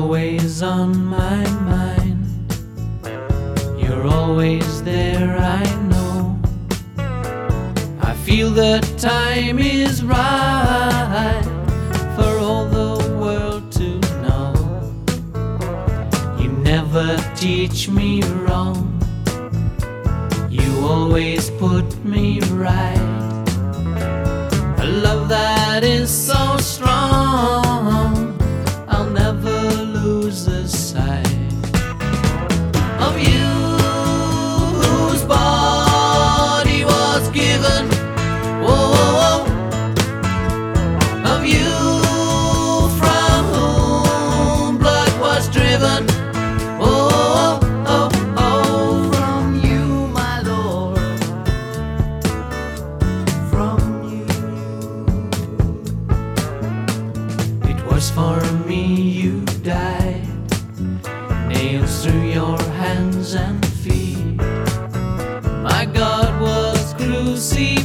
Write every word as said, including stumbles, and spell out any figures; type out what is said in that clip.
always on my mind. You're always there, I know. I feel the time is right for all the world to know. You never teach me wrong, you always put me right. A love that is so strong, I'll never lose the sight of you, whose body was given, whoa, whoa, whoa, of you, from whom blood was driven, whoa, oh, oh, from you, my Lord, from you. It was for me you died, nails through your hands and feet. My God was crucified.